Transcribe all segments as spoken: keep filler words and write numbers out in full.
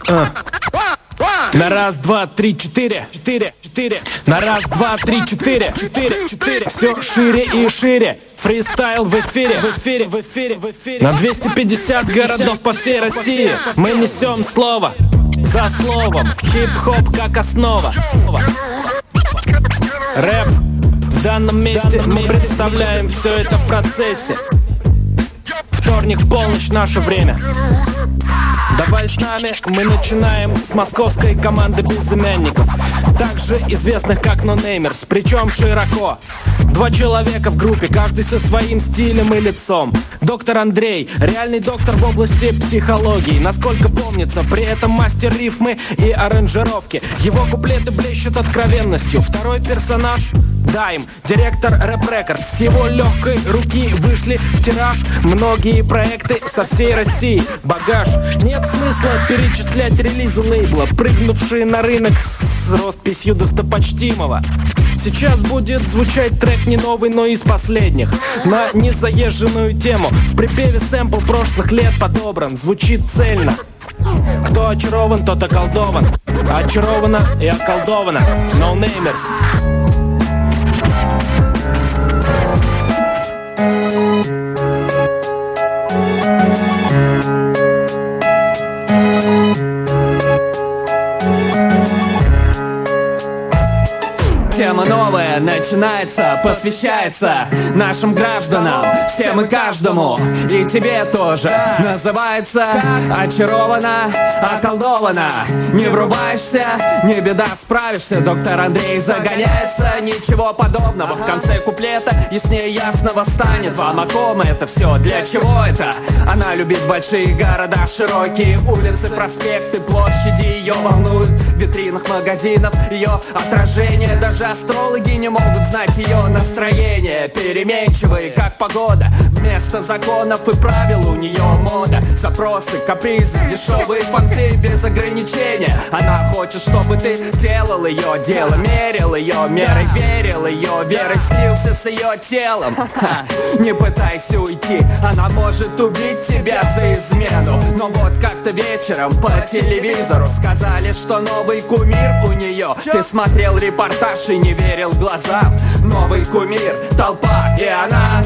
А. На раз, два, три, четыре, четыре, четыре. На раз, два, три, четыре, четыре, четыре. Все шире и шире. Фристайл в эфире, в эфире, в эфире, в эфире. На двести пятьдесят городов по всей России мы несем слово за словом. Хип-хоп как основа. Рэп в данном месте мы представляем все это в процессе. Вторник, полночь, наше время. Давай с нами, мы начинаем с московской команды безымянников, также известных как нонеймерс, причем широко. Два человека в группе, каждый со своим стилем и лицом. Доктор Андрей, реальный доктор в области психологии, насколько помнится, при этом мастер рифмы и аранжировки. Его куплеты блещут откровенностью. Второй персонаж Дайм, директор Рэп Рекордс. С его легкой руки вышли в тираж многие проекты со всей России. Багаж. Нет смысла перечислять релизы лейбла, прыгнувшие на рынок с росписью достопочтимого. Сейчас будет звучать трек не новый, но из последних, на незаезженную тему. В припеве сэмпл прошлых лет подобран, звучит цельно. Кто очарован, тот околдован. Очарована и околдована. Ноунеймерс. Тема новая начинается, посвящается нашим гражданам, всем и каждому, и тебе тоже. Называется «Очарована, околдована». Не врубаешься, не беда, справишься. Доктор Андрей загоняется, ничего подобного. В конце куплета яснее ясного станет вам, о ком это все, для чего это. Она любит большие города, широкие улицы, проспекты, площади. Ее волнуют в витринах магазинов ее отражение. Даже астрологи не могут знать ее настроение. Переменчивые, как погода. Вместо законов и правил у нее мода. Запросы, капризы, дешевые понты без ограничения. Она хочет, чтобы ты делал ее дело, мерил ее мерой, верил ее верой, слился с ее телом. Ха, не пытайся уйти, она может убить тебя за измену. Но вот как-то вечером по телевизору сказали, что новый кумир у нее. Ты смотрел репортаж и не верил глазам. Новый кумир, толпа, и она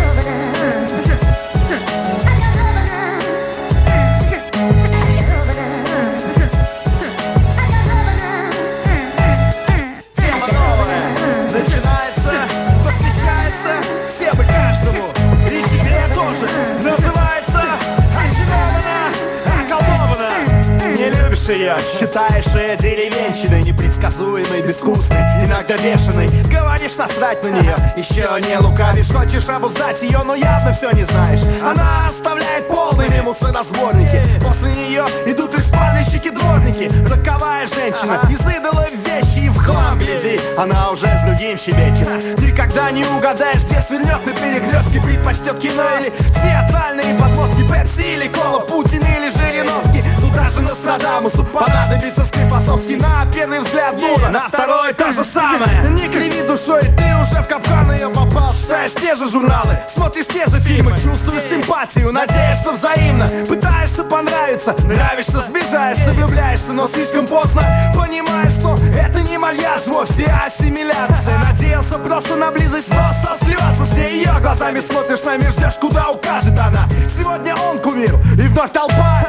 ее. Считаешь ее деревенщиной, непредсказуемой, безвкусной, иногда бешеной. Говоришь, насрать на нее, еще не лукавишь. Хочешь обуздать ее, но явно все не знаешь. Она оставляет полными мусоросборники. После нее идут лишь падальщики-дворники. Роковая женщина, из идолов вещи и в хлам гляди. Она уже с другим щебечет. Никогда не угадаешь, где свернет на перекрестке. Предпочтет кино или театральные подмостки. Пепси или кола, Путин или Жириновский. Туда же Нострадамусу понадобится Склифосовский. На первый взгляд дура, на второй то же самое. Не криви душой, ты уже в капкан ее попал. Читаешь те же журналы, смотришь те же фильмы. Чувствуешь симпатию, надеешься взаимно. Пытаешься понравиться, нравишься, сближаешься, влюбляешься. Но слишком поздно понимаешь, что это не мальяж, вовсе ассимиляция. Надеялся просто на близость, просто сливаться с ней. Ее глазами смотришь на мир, ждешь, куда укажет она. Сегодня он кумир, и вновь толпа.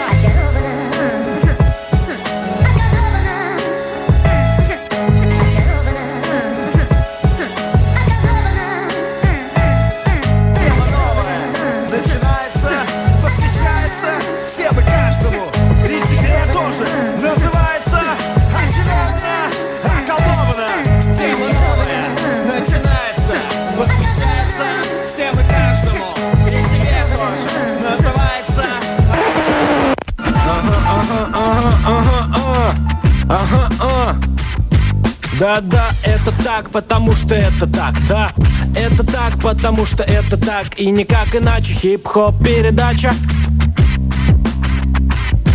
Ага, ага. Да-да, это так, потому что это так, да. Это так, потому что это так. И никак иначе. Хип-хоп передача.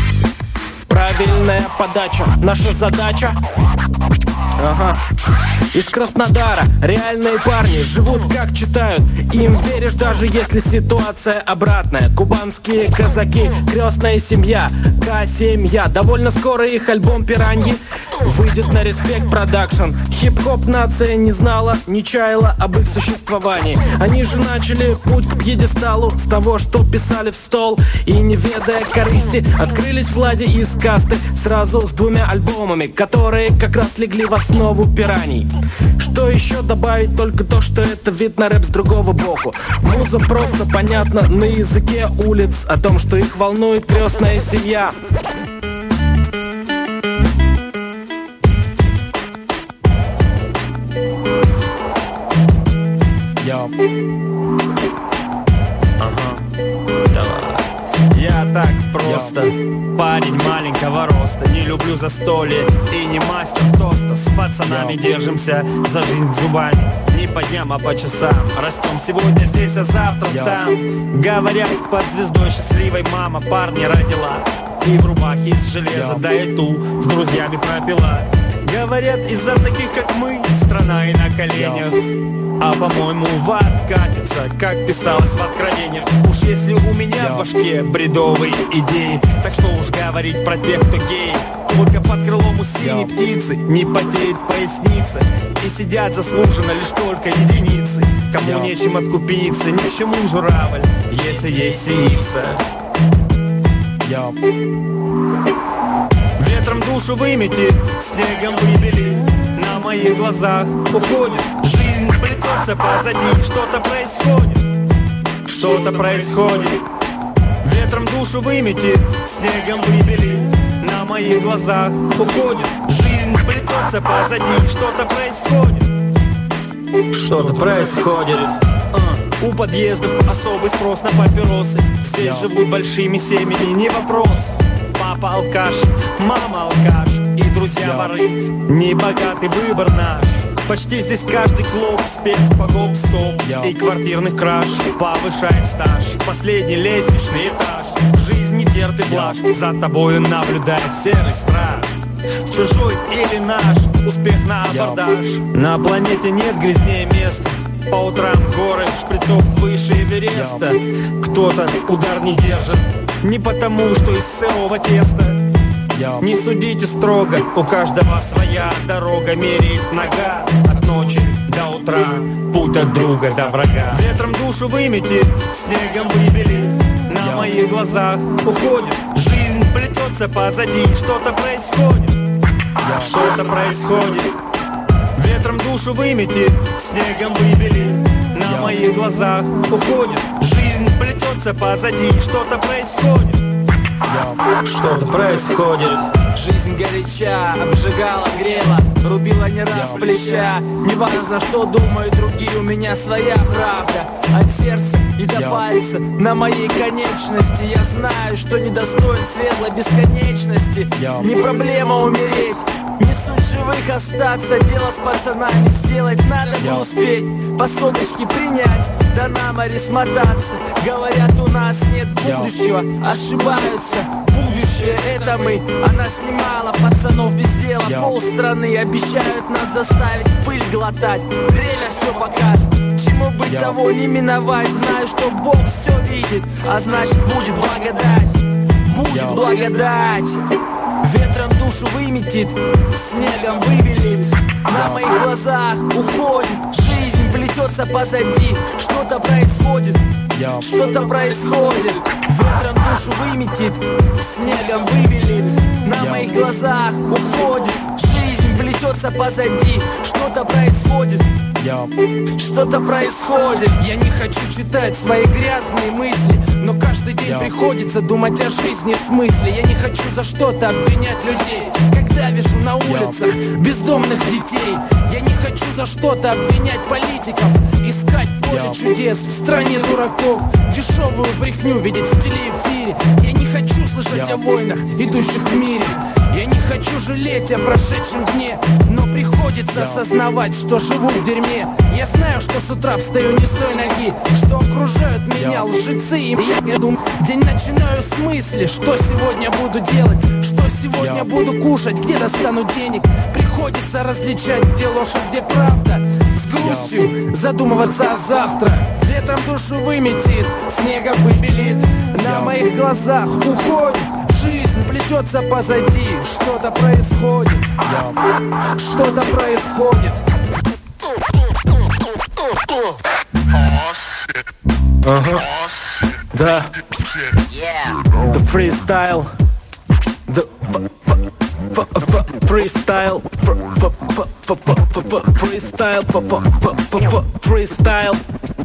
Правильная подача, наша задача. Ага. из Краснодара. Реальные парни живут как читают, им веришь, даже если ситуация обратная. Кубанские казаки, крестная семья, К-семья. Довольно скоро их альбом «Пираньи» выйдет на Респект Продакшн. Хип-хоп нация не знала, не чаяла об их существовании. Они же начали путь к пьедесталу с того, что писали в стол. И не ведая корысти, открылись Влади из касты сразу с двумя альбомами, которые как раз легли в основу «Пираний». Что еще добавить? Только то, что это вид на рэп с другого боку. Муза просто понятна на языке улиц, о том, что их волнует крестная семья. Йо. Ага. Давай. Я так просто Йо. Парень маленького роста, не люблю застолье и не мастер тоста. С пацанами Йо. Держимся за жизнь зубами, не по дням, а по часам. Растем сегодня здесь, а завтра Йо. Там. Говорят, под звездой счастливой мама парня родила, и в рубахе из железа, Йо. Да и ту с друзьями пропила. Говорят, из-за таких, как мы, страна и на коленях. А по-моему, в ад катится, как писалось в Откровениях. Уж если у меня в башке бредовые идеи, так что уж говорить про тех, кто гей. Только под крылом у синей птицы не потеет поясница, и сидят заслуженно лишь только единицы. Кому нечем откупиться, ничему журавль, если есть синица. Ветром душу выметит, снегом выбели, на моих глазах уходит. Жизнь плетется позади, что-то происходит, что-то происходит. Ветром душу выметит, снегом выбели, на моих глазах уходит. Жизнь плетется позади, что-то происходит, что-то происходит. У подъездов особый спрос на папиросы. Здесь живут большими семьями, не вопрос. Папа алкаш, мама алкаш и друзья воры. Небогатый выбор наш. Почти здесь каждый клуб спец по гоп-стоп и квартирных краж повышает стаж. Последний лестничный этаж. Жизнь не терпит блажь, за тобою наблюдает серый страх. Чужой или наш, успех на абордаж. На планете нет грязнее места. По утрам горы, шприцов выше Эвереста. Кто-то удар не держит, не потому, что из сырого теста. Не судите строго, у каждого своя дорога. Меряет нога от ночи до утра, путь от друга до врага. Ветром душу выметит, снегом выбели, на моих глазах уходит. Жизнь плетется позади, что-то происходит, что-то происходит. Ветром душу выметит, снегом выбели, на моих глазах уходит. Жизнь плетется позади, что-то происходит, что-то происходит. Жизнь горяча, обжигала, грела, рубила не раз плеча. Неважно, что думают другие, у меня своя правда. От сердца и до пальца на моей конечности. Я знаю, что недостоин светлой бесконечности. Не проблема умереть, не суть живых остаться. Дело с пацанами сделать надо бы успеть. По соточке принять, да на море смотаться. Говорят, у нас нет будущего, ошибаются. Будущее это мы, она снимала пацанов без дела. Полстраны обещают нас заставить пыль глотать. Время все покажет, чему быть того не миновать. Знаю, что Бог все видит, а значит будет благодать. Будет благодать. Ветром душу выметит, снегом выбелит, на моих глазах уходит. Жизнь плетется позади, что-то происходит, что-то происходит. Ветром душу выметит, снегом выбелит, на моих глазах уходит. Жизнь плетется позади, что-то происходит, что-то происходит. Я не хочу читать свои грязные мысли, но каждый день приходится думать о жизни, смысле. Я не хочу за что-то обвинять людей, когда вижу на улицах бездомных детей. Я не хочу за что-то обвинять политиков, искать поле чудес в стране дураков, дешевую брехню видеть в телеэфире. Я не хочу слышать о войнах, идущих в мире. Я не хочу жалеть о прошедшем дне, но приходится осознавать, что живу в дерьме. Я знаю, что с утра встаю не с той ноги, что окружают меня лжецы. И я думаю, день начинаю с мысли, что сегодня буду делать, что сегодня буду кушать, где достану денег. Приходится приходится различать, где ложь, а где правда. С грустью задумываться о завтра. Ветром душу выметит, снегом выбелит. На моих глазах уходит. Жизнь плетется позади. Что-то происходит. Что-то происходит. Ага. Да. The freestyle. The freestyle. Freestyle. Freestyle.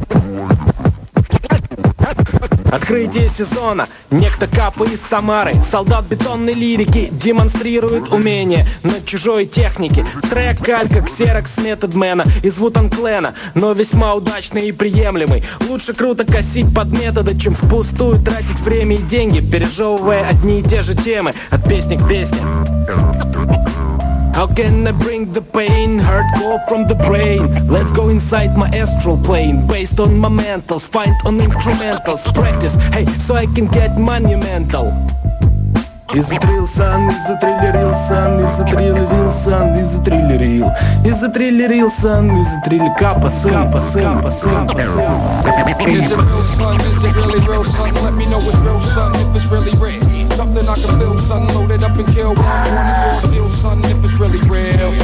Открытие сезона. Некто Капа из Самары. Солдат бетонной лирики демонстрирует умение на чужой технике. Трек калька ксерокс методмена из Вутан Клена, но весьма удачный и приемлемый. Лучше круто косить под методы, чем впустую тратить время и деньги, пережевывая одни и те же темы от песни к песне. How can I bring the pain? Hardcore from the brain. Let's go inside my astral plane. Based on my mentals, find on instrumentals. Practice, hey, so I can get monumental. Is it real, son? Is it really real, son? Is it really real, son? Is it really real? Is it really real, son? Is it really Kappa, сын, Kappa, сын, Kappa, сын, Kappa, сын? Is it real, son? Is it really real, son? Let me know it's real, son, if it's really real. Something I can feel, son, loaded up and kill one twenty-four deal, son, if it's really real.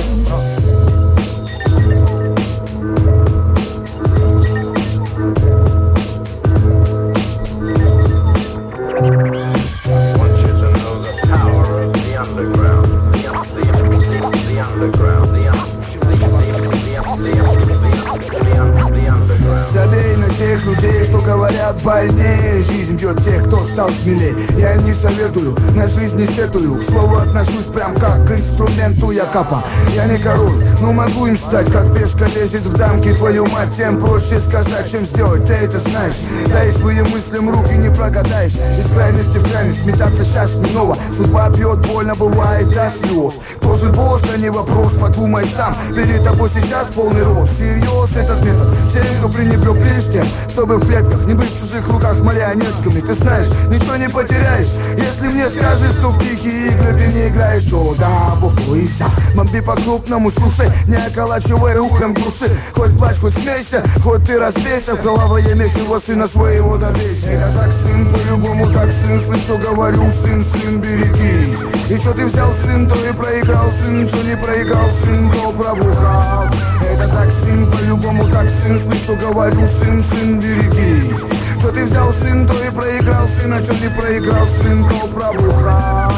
Забей на тех людей, что говорят больнее. Жизнь бьет тех, кто стал смелее. Я им не советую, на жизнь не сетую. К слову отношусь прям как к инструменту я Капа. Я не король, но могу им стать. Как пешка лезет в дамки, твою мать. Тем проще сказать, чем сделать, ты это знаешь. Да и своим мыслям руки не прогадаешь. Из крайности в крайность метаться сейчас не ново. Судьба бьет, больно бывает до слез. Кто же босс, да не вопрос, подумай сам. Перед тобой сейчас полный рост. Всерьез этот метод. Все, кто пренебрег лишь тем, чтобы в клетках не быть в чужих руках марионетками. Ты знаешь, ничего не потеряешь, если мне скажешь, что в тихие игры ты не играешь. Чё, да, бог твой вся. Бомби по-крупному, слушай, не околачивай ухом души. Хоть плачь, хоть смейся, хоть ты разбейся. В кровавое месиво сына своего добейся. Это так, сын, по-любому так, сын. Слышу, говорю, сын, сын, берегись. И чё ты взял, сын, то и проиграл, сын. Чё не проиграл, сын, то пробухал. Это так, сын, по-любому так, сын. Слышу, говорю, сын, сын, берегись. Что ты взял, сын, то и проиграл, сын. А что не проиграл, сын, то пробухал.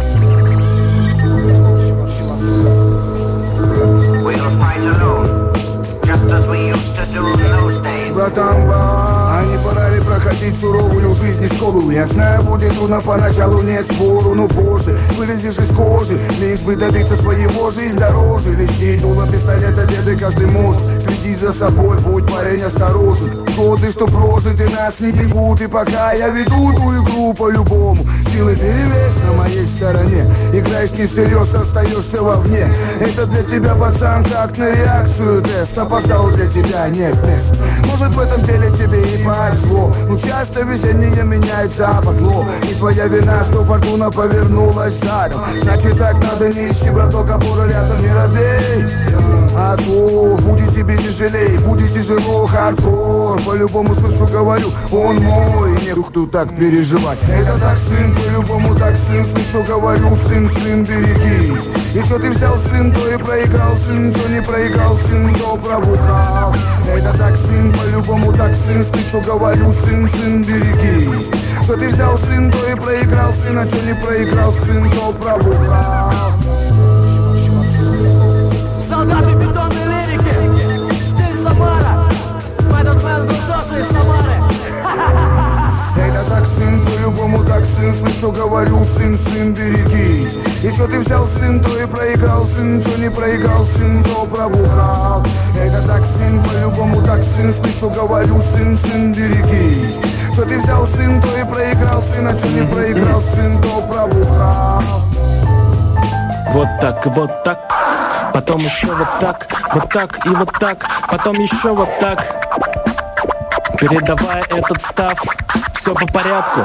Братан, ба, а не пора ли проходить суровую жизнь и школу? Я знаю, будет трудно поначалу, нет спору, но позже вылезешь из кожи, лишь бы добиться своего, жизнь дороже. Лечить дуло пистолета деды каждый может. Следи за собой, будь парень осторожен. Годы, что прожиты, нас не бегут. И пока я веду ту игру по-любому, силы перевес на моей стороне. Играешь не всерьез, остаешься вовне. Это для тебя, пацан, как на реакцию тест. Опоздал, для тебя нет мест. Может, в этом деле тебе и повезло, но часто везение меняет западло. И твоя вина, что фортуна повернулась задом. Значит, так надо, не ищи, браток, опору рядом не робей. А то будет тебе тяжелей, будет тяжело, хардкор. По-любому слышу, говорю, он мой. Нет, кто так переживать. Это так, сын, по-любому так, сын. Слышу, говорю, сын, сын, берегись. И что ты взял, сын, то и проиграл, сын. Что не проиграл, сын, то пробухал. Это так, сын, по-любому так, сын. Слышу, говорю, сын, сын, берегись. Что ты взял, сын, то и проиграл, сын. А что не проиграл, сын, то пробухал. Солдаты бетонной лирики, стиль Самара. Методмен был тоже из Самары. Это так, сын, по-любому так, сын. Слышу, говорю, сын, сын, берегись. И что ты взял, сын, то и проиграл, сын. Что не проиграл, сын, то пробухал. Это так, сын, по-любому так, сын. Слышу, говорю, сын, сын, берегись. Что ты взял, сын, то и проиграл, сын. А что не проиграл, сын, то пробухал. Вот так, вот так. Потом еще вот так, вот так и вот так. Потом еще вот так. Передавая этот став, все по порядку.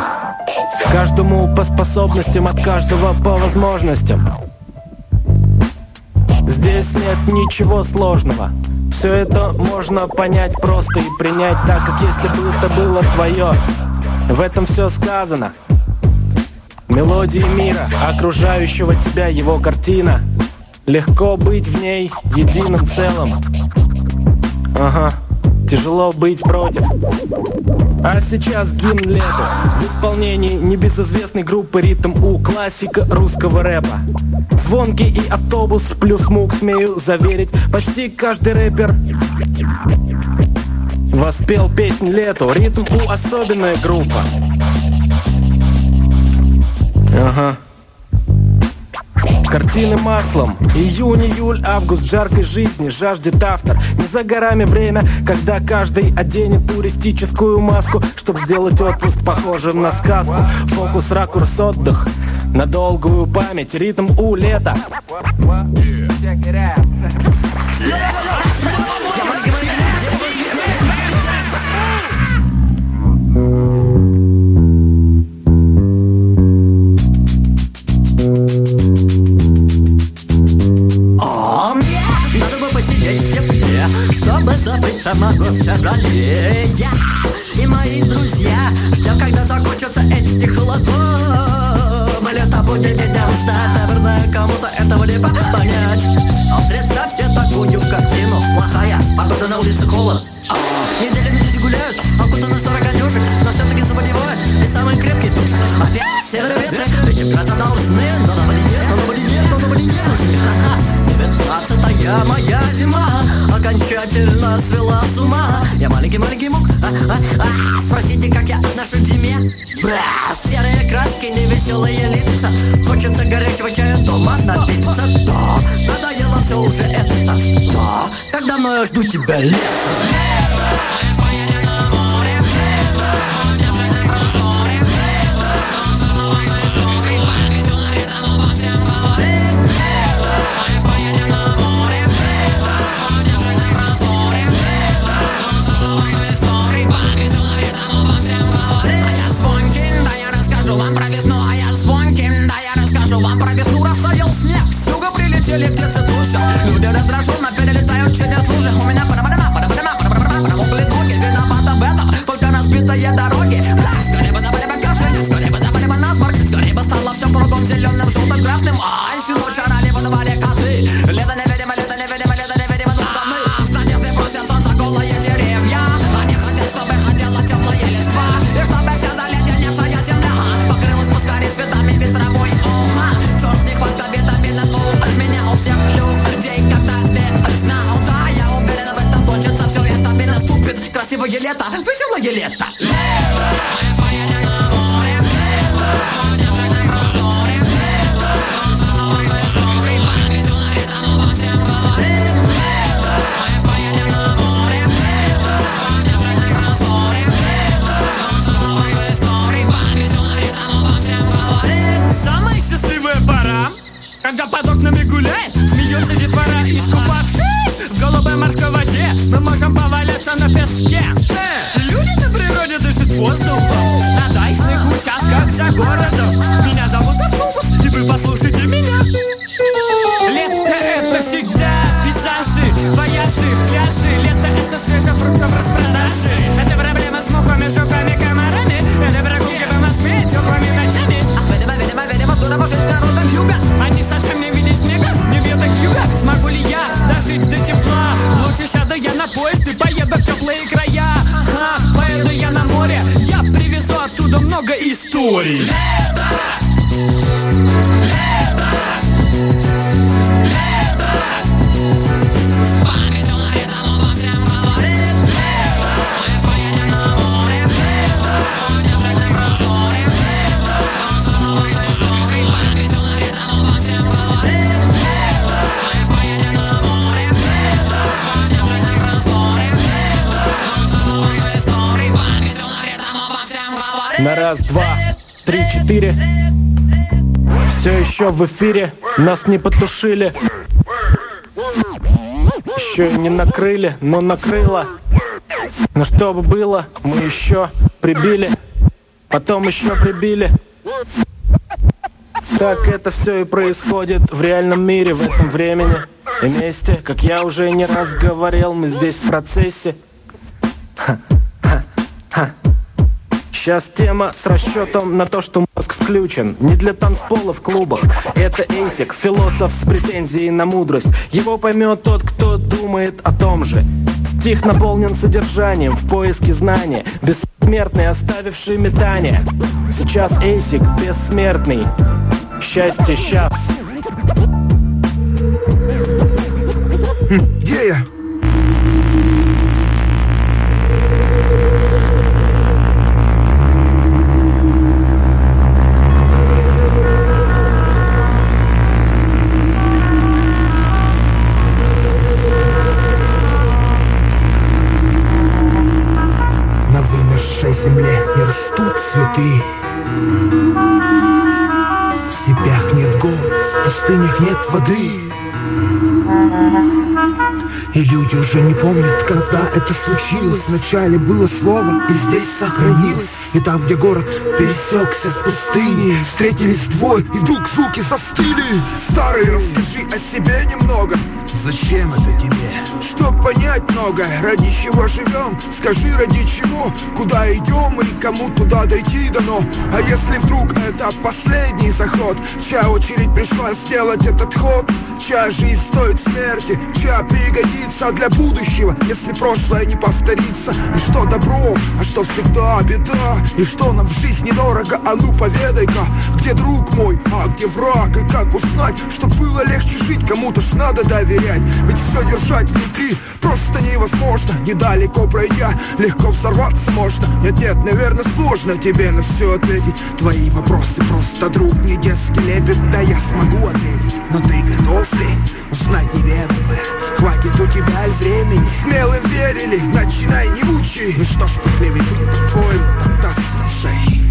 Каждому по способностям, от каждого по возможностям. Здесь нет ничего сложного. Все это можно понять просто и принять так, как если бы это было твое. В этом все сказано. Мелодии мира, окружающего тебя, его картина. Легко быть в ней единым целым. Ага, тяжело быть против. А сейчас гимн лету в исполнении небезызвестной группы Ритм У, классика русского рэпа. Звонкий и автобус плюс мук, смею заверить, почти каждый рэпер воспел песнь лету. Ритм У особенная группа. Ага. Картины маслом. Июнь, июль, август жаркой жизни жаждет автор. Не за горами время, когда каждый оденет туристическую маску, чтобы сделать отпуск похожим на сказку. Фокус, ракурс, отдых на долгую память. Ритм У, лето. Чтобы забыть самого февраля. И мои друзья ждем, когда закончатся эти холодов. Лето будет днем, наверное, кому-то этого не понять. А представьте такую картину, плохая погода, на улице холод. Неделю люди гуляют, а будто на сорок одежек, но все-таки заболевают и самые крепкие тоже. Опять север ветры, ведь ребята должны, но на воде нет, но на воде нет, но на воде не нужны. Девятнадцатая моя зима окончательно свела с ума. Я маленький-маленький мук, а, а, а, спросите, как я отношусь к зиме. Бра, серые краски, невеселые лица. Хочется горячего чая дома напиться. Да, надоело все уже это. Да, как давно я жду тебя, лето. Вам про весну, а я звонкий, да я расскажу вам про весну. Растаял снег, с юга прилетели птицы туча. Люди раздраженно перелетают через лужи. У меня пара-пара-пара, пара-пара-пара, пара-пара-пара, промокли ноги. Виновата в этом только разбитые дороги. Скорее бы забыли бы кашель, скорее бы забыли бы насморк, скорее бы стало все кругом зеленым, желтым, красным. Ай, всю ночь орали во дворе коты. Лето невидимо, лето невидимо, лето невидимо, но давны. С надеждой просят солнца голые деревья. Они хотят, чтобы хотела теплая листва. И чтобы вся заледеневшая земля покрылась поскорее цветами ветровой. Оха, черт, нехватка витамина У. Меня у всех людей как-то весна. Да, я уверена, в этом кончится все это. И наступит красивое лето, веселое лето. Когда под окнами гуляет, смеется детвора, искупавшись в голубой морской воде, мы можем поваляться на песке. Э, люди на природе дышат воздухом на дачных участках за городом. Меня зовут Автобус, и вы послушайте меня. Лето — это всегда пейзажи, вояжи, пляжи. Лето — это свежая фруктов распродажи. Это проблема с мухами, жуками, комарами. Это прогулки по Москве теплыми ночами. Ах, видимо, видимо, видимо, туда может народом юга. Они совсем не видят снега, не веток юга. Смогу ли я дожить до тепла? Лучше сяду я на поезд и поеду в теплые края. Ага, поеду я на море, я привезу оттуда много историй. Лето! Лето! Лето! Повесело летом обо всем говорит. Лето! Поедем на море. Лето! Снежек на просторе. Лето! С новой историей. Повесело летом обо всем говорит. Лето! Поедем на море. Лето! Снежек на просторе. Лето! С новой историей. Повесело летом обо всем говорит. На раз, два, три, четыре. Все еще в эфире, нас не потушили. Еще не накрыли, но накрыло. Но что бы было, мы еще прибили. Потом еще прибили. Так это все и происходит в реальном мире в этом времени и месте. Как я уже не раз говорил, мы здесь в процессе. Сейчас тема с расчетом на то, что мозг включен. Не для танцпола в клубах. Это Эйсик, философ с претензией на мудрость. Его поймет тот, кто думает о том же. Стих наполнен содержанием в поиске знания. Бессмертный, оставивший метание. Сейчас Эйсик бессмертный. Счастье сейчас. Где я? На вымершей земле не растут цветы. В степях нет гор, в пустынях нет воды. И люди уже не помнят, когда это случилось. Вначале было слово, и здесь сохранилось. И там, где город пересекся с пустыней, встретились двое, и вдруг звуки застыли. Старый, расскажи о себе немного. Зачем это тебе? Чтоб понять многое, ради чего живем. Скажи, ради чего, куда идем и кому туда дойти дано. А если вдруг это последний заход, чья очередь пришла сделать этот ход, чья жизнь стоит смерти, чья пригодится для будущего, если прошлое не повторится. И что добро, а что всегда беда. И что нам в жизни дорого, а ну поведай-ка, где друг мой, а где враг. И как узнать, что было легче жить, кому-то ж надо доверять. Ведь все держать внутри просто невозможно. Недалеко пройдя, легко взорваться можно. Нет-нет, наверное, сложно тебе на все ответить. Твои вопросы просто, друг, не детский лепет. Да я смогу ответить, но ты готов ли узнать неведомое? Хватит у тебя ль времени? Смелым верили, начинай, не мучай. Ну что ж, пытливый путь по-твоему, тогда слушай.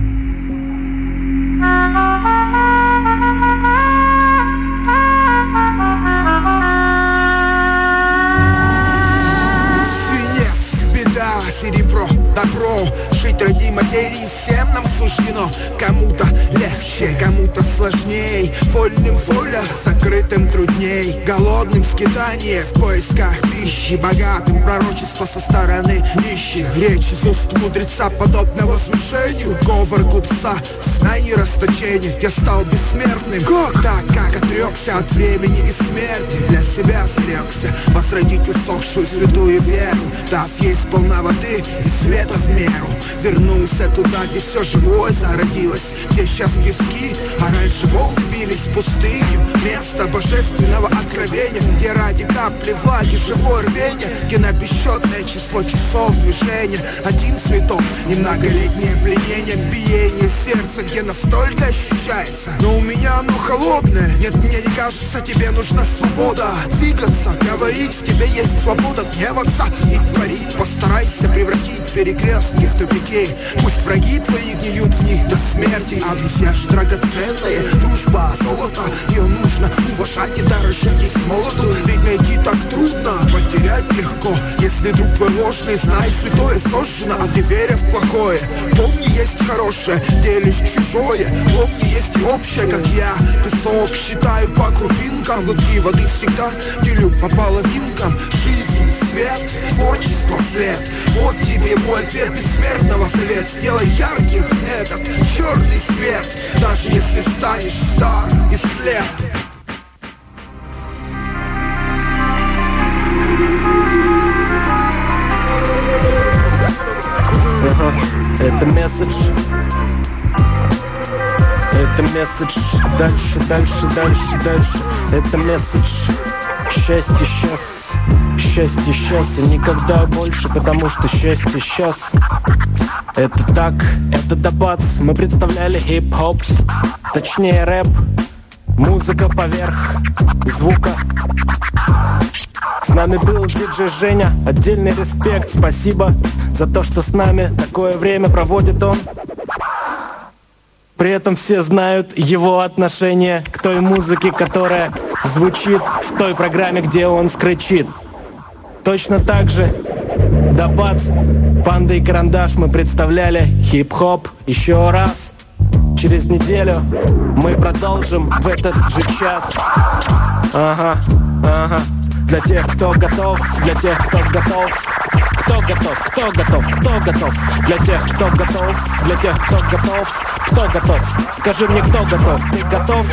Серебро, добро, жить ради материи всем нам суждено. Кому-то легче, кому-то сложней. Вольным воля, закрытым трудней. Голодным скитание в поисках пищи. Богатым пророчество со стороны нищих. Речь из уст мудреца подобно возвышению. Говор глупца, сна и расточения. Я стал бессмертным, как? Так как отрекся от времени и смерти. Для себя зарекся возродить усохшую святую веру, дав ей сполна воды и света в меру. Вернулся туда, где все живое зародилось, где сейчас пески, а раньше волны бились в пустыню. Место божественного откровения, где ради капли влаги живое рвение, где на бесчетное число часов движения один цветок и многолетнее пленение, биение сердца, где настолько ощущается. Но у меня оно холодное. Нет, мне не кажется, тебе нужна свобода двигаться, говорить, в тебе есть свобода гневаться и творить. Постарайся превратить перекрестки в тупики. Пусть враги твои гниют в них до смерти. А друзья ж драгоценные, дружба, золото. Ее нужно уважать и дорожить и с молоду. Ведь найти так трудно, потерять легко. Если друг твой ложный, знай, святое сожжено, а ты веря в плохое. Помни, есть хорошее, делишь чужое. Помни, есть и общее, как я. Песок считаю по крупинкам, глотки воды всегда делю по половинкам. Жизнь, свет, творчество, свет. Вот тебе мой ответ бессмертного совет. Сделай ярким этот черный свет, даже если станешь стар и слеп. Ага, это месседж. Это месседж. Дальше, дальше, дальше, дальше. Это месседж. Счастье сейчас. Счастье сейчас и никогда больше, потому что счастье сейчас. Это так, это Дабац. Мы представляли хип-хоп, точнее рэп. Музыка поверх звука. С нами был диджей Женя. Отдельный респект, спасибо за то, что с нами такое время проводит он. При этом все знают его отношение к той музыке, которая звучит в той программе, где он скричит. Точно так же Дабац, Панда и Карандаш мы представляли хип-хоп еще раз. через неделю мы продолжим в этот же час. Ага, ага. Для тех, кто готов, для тех, кто готов. Кто готов, кто готов, кто готов. Для тех, кто готов, для тех, кто готов. Кто готов? Скажи мне, кто готов? Ты готов?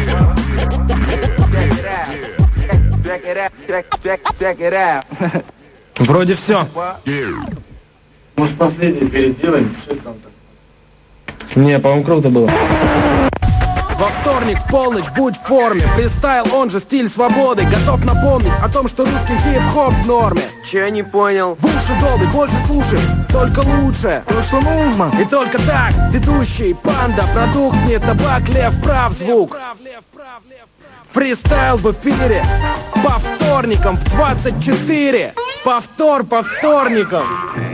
Вроде все. Может, последний переделаем? Что там так? Не, по-моему, круто было. Во вторник в полночь будь в форме. Фристайл, он же стиль свободы. Готов напомнить о том, что русский хип-хоп в норме. Че я не понял? В уши долбит, больше слушай, только лучше. То, что нужно. И только так, ведущий, панда, продукт мне, табак, лев, прав, звук. Фристайл в эфире. По вторникам в двадцать четыре. Повтор по вторникам.